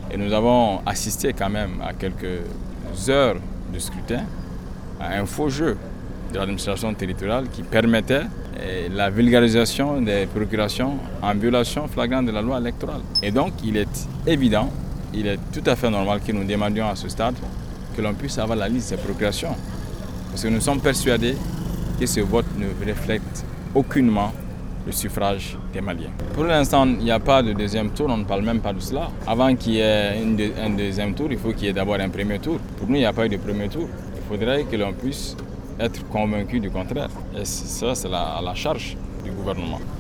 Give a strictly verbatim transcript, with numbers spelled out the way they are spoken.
Et nous avons assisté quand même à quelques heures de scrutin, à un faux jeu de l'administration territoriale qui permettait la vulgarisation des procurations en violation flagrante de la loi électorale. Et donc, il est évident, il est tout à fait normal que nous demandions à ce stade que l'on puisse avoir la liste des procurations. Parce que nous sommes persuadés que ce vote ne reflète aucunement le suffrage des Maliens. Pour l'instant, il n'y a pas de deuxième tour, on ne parle même pas de cela. Avant qu'il y ait un deuxième tour, il faut qu'il y ait d'abord un premier tour. Pour nous, il n'y a pas eu de premier tour. Il faudrait que l'on puisse être convaincu du contraire. Et ça, c'est à la charge du gouvernement.